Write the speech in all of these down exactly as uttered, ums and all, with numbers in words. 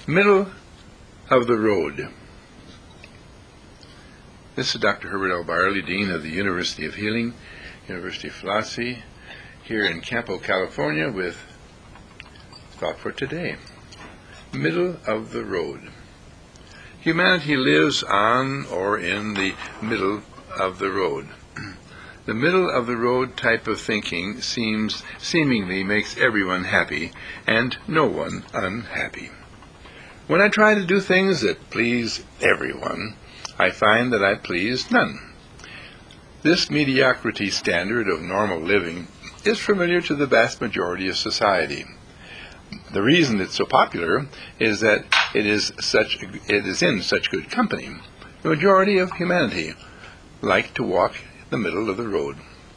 Middle of the road. This is Doctor Herbert L. Barley, Dean of the University of Healing, University of Philosophy, here in Campo, California, with Thought for Today. Middle of the road. Humanity lives on or in the middle of the road. The middle of the road type of thinking seems seemingly makes everyone happy and no one unhappy. When I try to do things that please everyone, I find that I please none. This mediocrity standard of normal living is familiar to the vast majority of society. The reason it's so popular is that it is such it is in such good company. The majority of humanity like to walk the middle of the road.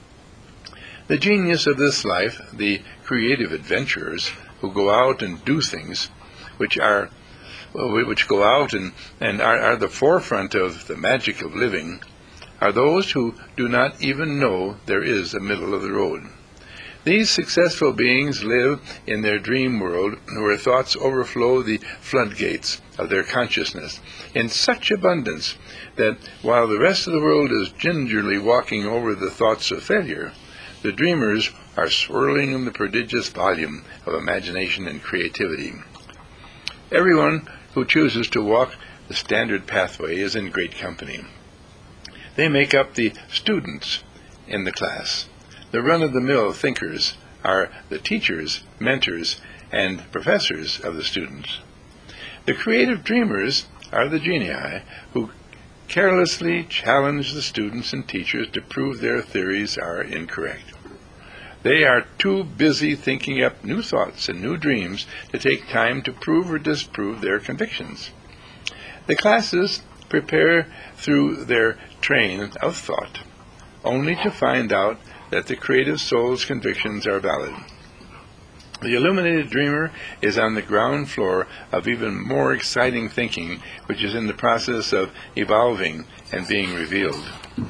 The genius of this life, the creative adventurers who go out and do things which are which go out and, and are, are the forefront of the magic of living, are those who do not even know there is a middle of the road. These successful beings live in their dream world where thoughts overflow the floodgates of their consciousness in such abundance that while the rest of the world is gingerly walking over the thoughts of failure, the dreamers are swirling in the prodigious volume of imagination and creativity. Everyone who chooses to walk the standard pathway is in great company. They make up the students in the class. The run-of-the-mill thinkers are the teachers, mentors, and professors of the students. The creative dreamers are the genii who carelessly challenge the students and teachers to prove their theories are incorrect. They are too busy thinking up new thoughts and new dreams to take time to prove or disprove their convictions. The classes prepare through their train of thought, only to find out that the creative soul's convictions are valid. The illuminated dreamer is on the ground floor of even more exciting thinking, which is in the process of evolving and being revealed.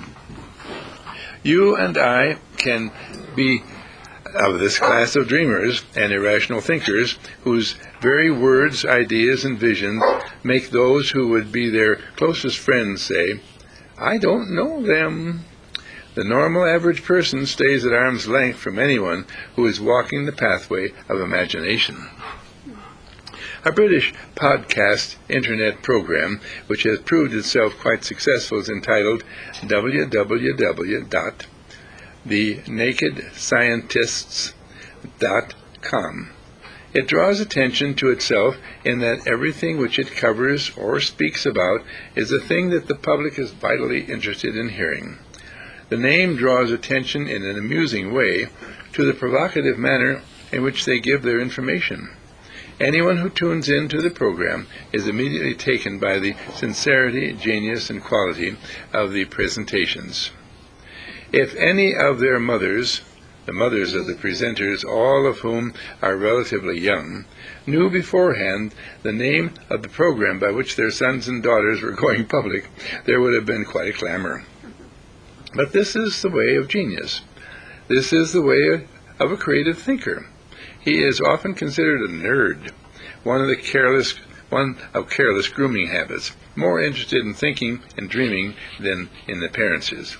You and I can be of this class of dreamers and irrational thinkers whose very words, ideas, and visions make those who would be their closest friends say, "I don't know them." The normal average person stays at arm's length from anyone who is walking the pathway of imagination. A British podcast internet program, which has proved itself quite successful, is entitled w w w dot the naked scientists dot com. It draws attention to itself in that everything which it covers or speaks about is a thing that the public is vitally interested in hearing. The name draws attention in an amusing way to the provocative manner in which they give their information. Anyone who tunes in to the program is immediately taken by the sincerity, genius, and quality of the presentations. If any of their mothers, the mothers of the presenters, all of whom are relatively young, knew beforehand the name of the program by which their sons and daughters were going public, there would have been quite a clamor. But this is the way of genius. This is the way of a creative thinker. He is often considered a nerd, one of the careless, one of careless grooming habits, more interested in thinking and dreaming than in appearances.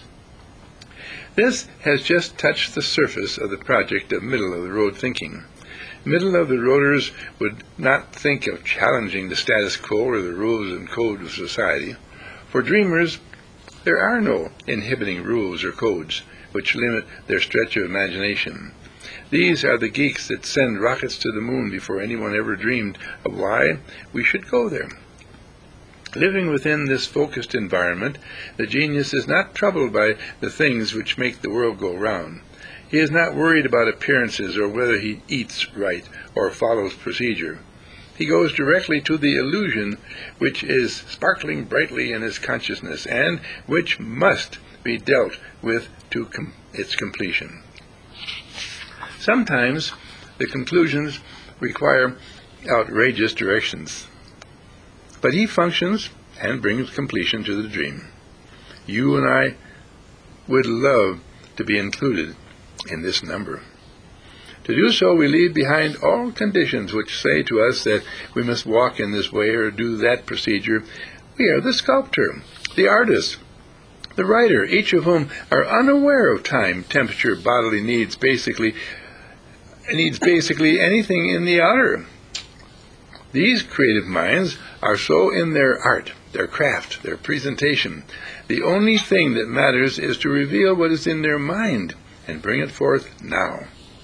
This has just touched the surface of the project of middle-of-the-road thinking. Middle-of-the-roaders would not think of challenging the status quo or the rules and code of society. For dreamers, there are no inhibiting rules or codes which limit their stretch of imagination. These are the geeks that send rockets to the moon before anyone ever dreamed of why we should go there. Living within this focused environment, the genius is not troubled by the things which make the world go round. He is not worried about appearances or whether he eats right or follows procedure. He goes directly to the illusion which is sparkling brightly in his consciousness and which must be dealt with to com- its completion. Sometimes the conclusions require outrageous directions, but he functions and brings completion to the dream. You and I would love to be included in this number. To do so, we leave behind all conditions which say to us that we must walk in this way or do that procedure. We are the sculptor, the artist, the writer, each of whom are unaware of time, temperature, bodily needs, basically needs basically anything in the outer. These creative minds are so in their art, their craft, their presentation. The only thing that matters is to reveal what is in their mind and bring it forth now.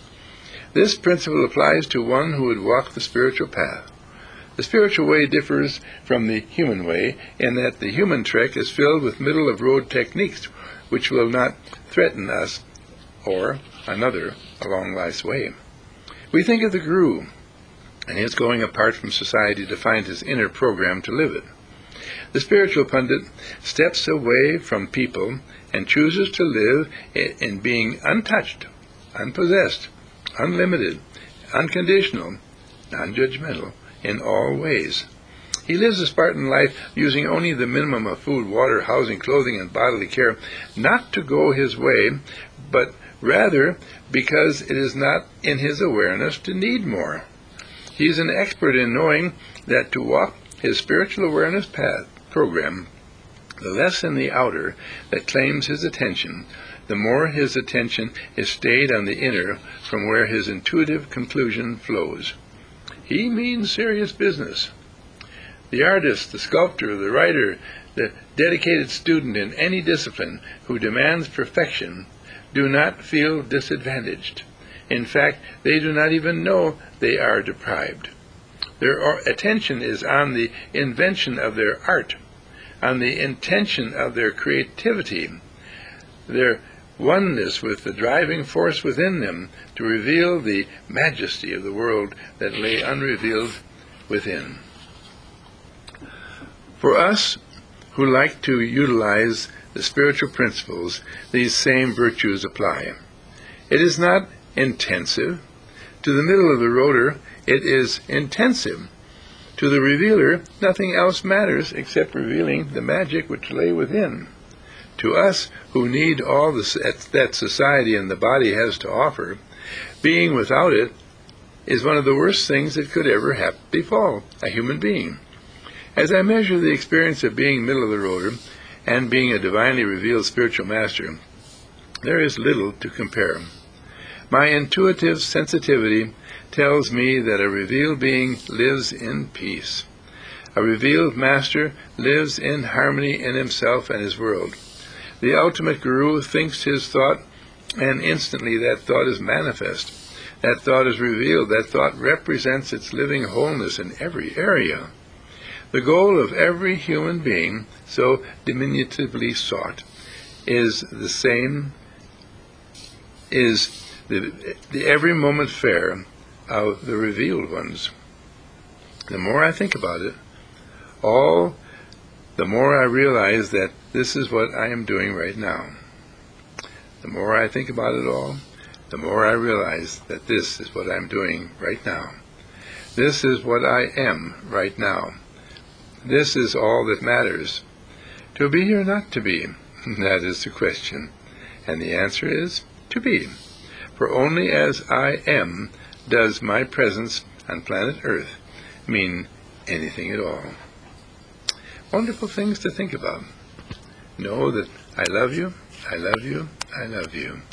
This principle applies to one who would walk the spiritual path. The spiritual way differs from the human way in that the human trek is filled with middle-of-road techniques which will not threaten us or another along life's way. We think of the guru and his going apart from society to find his inner program to live it. The spiritual pundit steps away from people and chooses to live in being untouched, unpossessed, unlimited, unconditional, non-judgmental in all ways. He lives a Spartan life using only the minimum of food, water, housing, clothing, and bodily care, not to go his way, but rather because it is not in his awareness to need more. He is an expert in knowing that to walk his spiritual awareness path program, the less in the outer that claims his attention, the more his attention is stayed on the inner from where his intuitive conclusion flows. He means serious business. The artist, the sculptor, the writer, the dedicated student in any discipline who demands perfection do not feel disadvantaged. In fact, they do not even know they are deprived. Their attention is on the invention of their art, on the intention of their creativity, their oneness with the driving force within them to reveal the majesty of the world that lay unrevealed within. For us who like to utilize the spiritual principles, these same virtues apply. It is not intensive. To the middle of the roader, it is intensive. To the revealer, nothing else matters except revealing the magic which lay within. To us, who need all the, that society and the body has to offer, being without it is one of the worst things that could ever have befall a human being. As I measure the experience of being middle of the roader and being a divinely revealed spiritual master, there is little to compare. My intuitive sensitivity tells me that a revealed being lives in peace. A revealed master lives in harmony in himself and his world. The ultimate guru thinks his thought, and instantly that thought is manifest. That thought is revealed. That thought represents its living wholeness in every area. The goal of every human being, so diminutively sought, is the same, is the, the every moment fair of the revealed ones. The more I think about it, all the more I realize that this is what I am doing right now. The more I think about it all, the more I realize that this is what I'm doing right now. This is what I am right now. This is all that matters. To be or not to be, that is the question. And the answer is to be. For only as I am does my presence on planet Earth mean anything at all. Wonderful things to think about. Know that I love you, I love you, I love you.